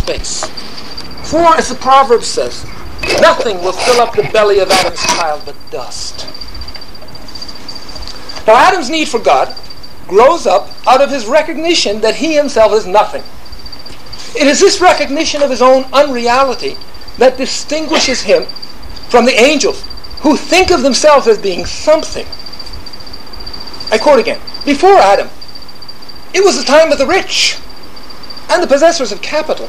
space. For, as the proverb says, nothing will fill up the belly of Adam's child but dust. Now, Adam's need for God grows up out of his recognition that he himself is nothing. It is this recognition of his own unreality that distinguishes him from the angels, who think of themselves as being something. I quote again, before Adam, it was the time of the rich and the possessors of capital.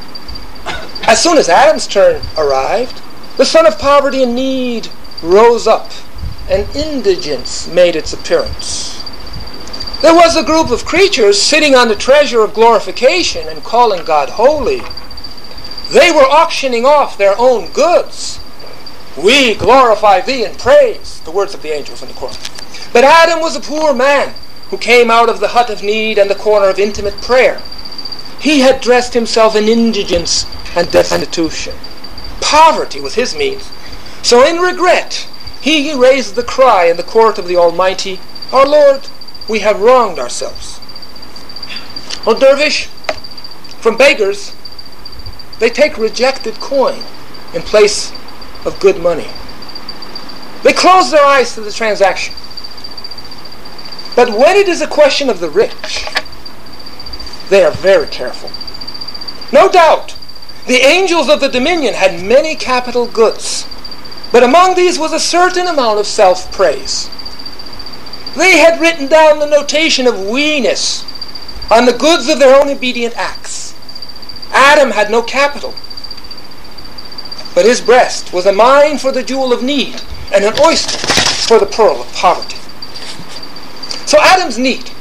As soon as Adam's turn arrived, the son of poverty and need rose up, and indigence made its appearance. There was a group of creatures sitting on the treasure of glorification and calling God holy. They were auctioning off their own goods. We glorify thee and praise, the words of the angels in the Quran. But Adam was a poor man who came out of the hut of need and the corner of intimate prayer. He had dressed himself in indigence and destitution. Poverty was his means. So in regret, he raised the cry in the court of the Almighty, "Our Lord, we have wronged ourselves." O dervish, from beggars, they take rejected coin in place of good money. They close their eyes to the transaction. But when it is a question of the rich, they are very careful. No doubt, the angels of the dominion had many capital goods, but among these was a certain amount of self-praise. They had written down the notation of we-ness on the goods of their own obedient acts. Adam had no capital, but his breast was a mine for the jewel of need and an oyster for the pearl of poverty. So Adam's need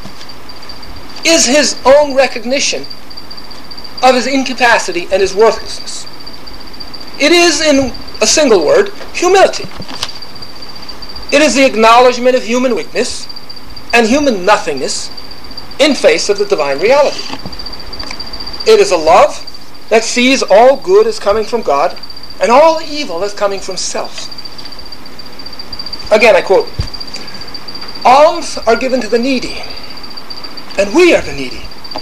is his own recognition of his incapacity and his worthlessness. It is, in a single word, humility. It is the acknowledgement of human weakness and human nothingness in face of the divine reality. It is a love that sees all good as coming from God and all evil as coming from self. Again, I quote, "Alms are given to the needy, and we are the needy.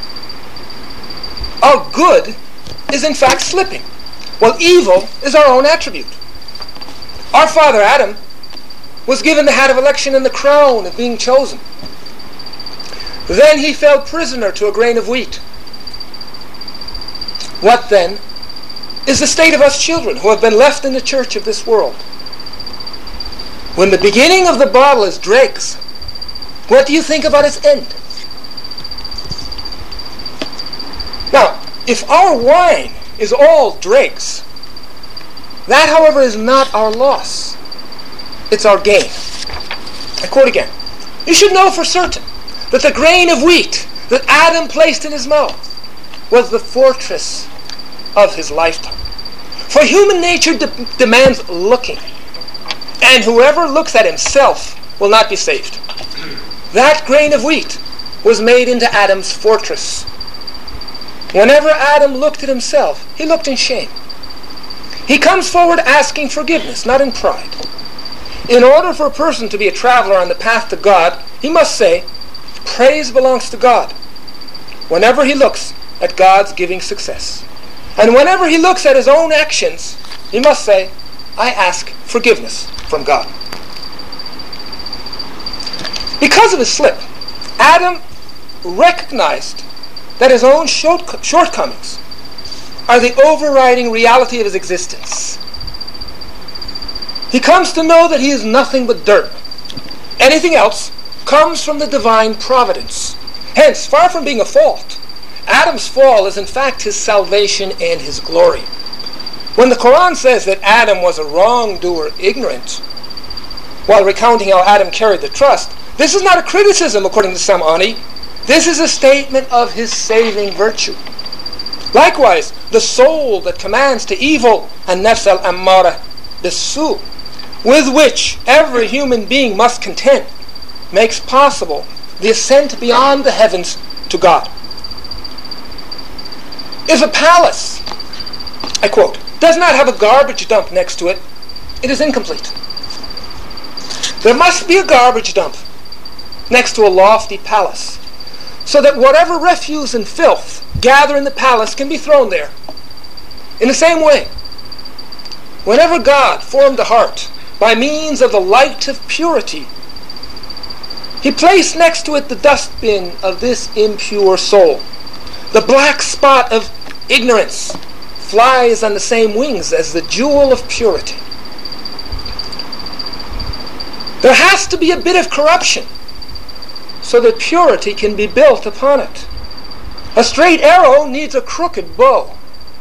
Our good is in fact slipping, while evil is our own attribute. Our father Adam was given the hat of election and the crown of being chosen. Then he fell prisoner to a grain of wheat. What then is the state of us children who have been left in the church of this world? When the beginning of the bottle is dregs, what do you think about its end? Now, if our wine is all dregs, that, however, is not our loss. It's our gain." I quote again, "You should know for certain that the grain of wheat that Adam placed in his mouth was the fortress of his lifetime. For human nature demands looking, and whoever looks at himself will not be saved. That grain of wheat was made into Adam's fortress. Whenever Adam looked at himself, he looked in shame. He comes forward asking forgiveness, not in pride. In order for a person to be a traveler on the path to God, he must say, 'Praise belongs to God,' whenever he looks at God's giving success. And whenever he looks at his own actions, he must say, 'I ask forgiveness from God.'" Because of his slip, Adam recognized that his own shortcomings are the overriding reality of his existence. He comes to know that he is nothing but dirt. Anything else comes from the divine providence. Hence, far from being a fault, Adam's fall is in fact his salvation and his glory. When the Quran says that Adam was a wrongdoer ignorant, while recounting how Adam carried the trust, this is not a criticism according to Sam'ani. This is a statement of his saving virtue. Likewise, the soul that commands to evil and nafs al-ammara bisu, with which every human being must contend, makes possible the ascent beyond the heavens to God. If a palace, I quote, does not have a garbage dump next to it, it is incomplete. There must be a garbage dump next to a lofty palace, so that whatever refuse and filth gather in the palace can be thrown there. In the same way, whenever God formed the heart by means of the light of purity, He placed next to it the dustbin of this impure soul. The black spot of ignorance flies on the same wings as the jewel of purity. There has to be a bit of corruption so that purity can be built upon it. A straight arrow needs a crooked bow.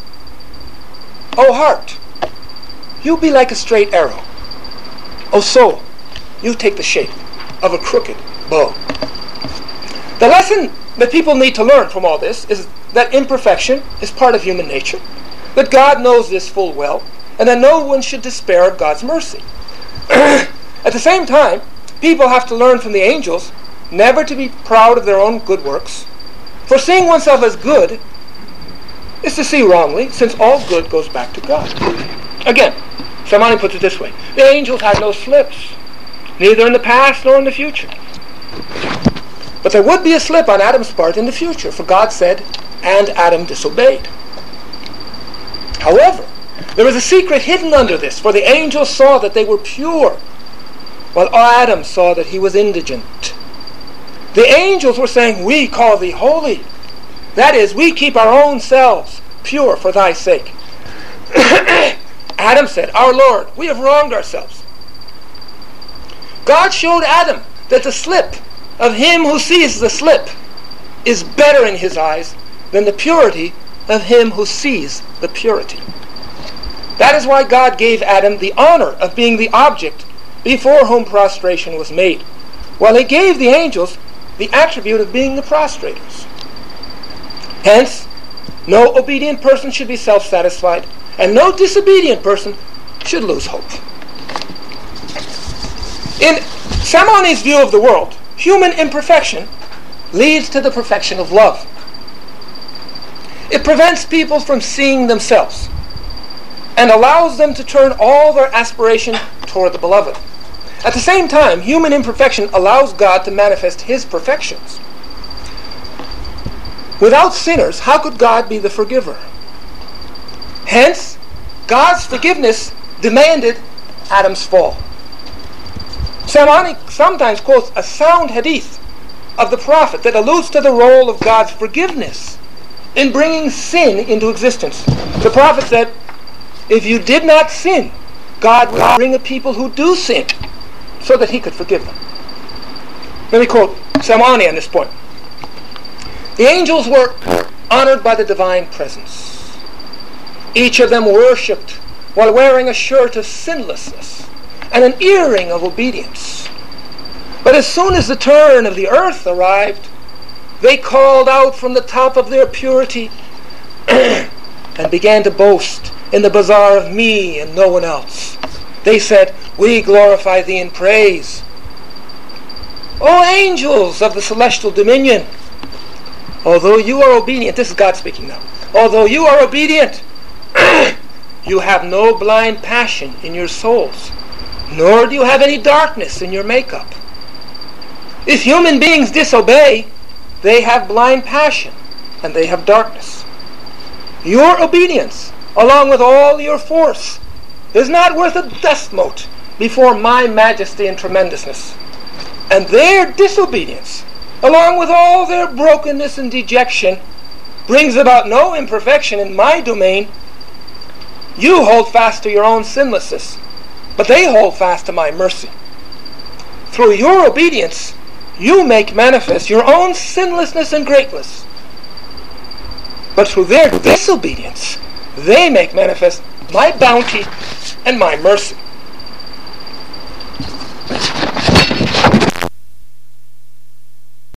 O heart, you be like a straight arrow. O soul, you take the shape of a crooked bow. The lesson that people need to learn from all this is that imperfection is part of human nature, that God knows this full well, and that no one should despair of God's mercy. At the same time, people have to learn from the angels never to be proud of their own good works, for seeing oneself as good is to see wrongly, since all good goes back to God. Again, Samani puts it this way: the angels had no slips, neither in the past nor in the future. But there would be a slip on Adam's part in the future, for God said, and Adam disobeyed. However, there was a secret hidden under this, for the angels saw that they were pure, while Adam saw that he was indigent. The angels were saying, we call thee holy. That is, we keep our own selves pure for thy sake. Adam said, our Lord, we have wronged ourselves. God showed Adam that the slip of him who sees the slip is better in his eyes than the purity of him who sees the purity. That is why God gave Adam the honor of being the object before whom prostration was made, while He gave the angels the attribute of being the prostrators. Hence, no obedient person should be self-satisfied, and no disobedient person should lose hope. In Samani's view of the world, human imperfection leads to the perfection of love. It prevents people from seeing themselves and allows them to turn all their aspiration toward the beloved. At the same time, human imperfection allows God to manifest His perfections. Without sinners, how could God be the forgiver? Hence, God's forgiveness demanded Adam's fall. Samani sometimes quotes a sound hadith of the prophet that alludes to the role of God's forgiveness in bringing sin into existence. The prophet said, if you did not sin, God would bring a people who do sin so that He could forgive them. Let me quote Samani on this point. The angels were honored by the divine presence. Each of them worshipped while wearing a shirt of sinlessness and an earring of obedience. But as soon as the turn of the earth arrived, they called out from the top of their purity and began to boast in the bazaar of me and no one else. They said, we glorify thee in praise. O angels of the celestial dominion, although you are obedient, this is God speaking now, although you are obedient, you have no blind passion in your souls, nor do you have any darkness in your makeup. If human beings disobey, they have blind passion and they have darkness. Your obedience, along with all your force, is not worth a dust mote before my majesty and tremendousness. And their disobedience, along with all their brokenness and dejection, brings about no imperfection in my domain. You hold fast to your own sinlessness, but they hold fast to my mercy. Through your obedience, you make manifest your own sinlessness and greatness. But through their disobedience, they make manifest my bounty and my mercy.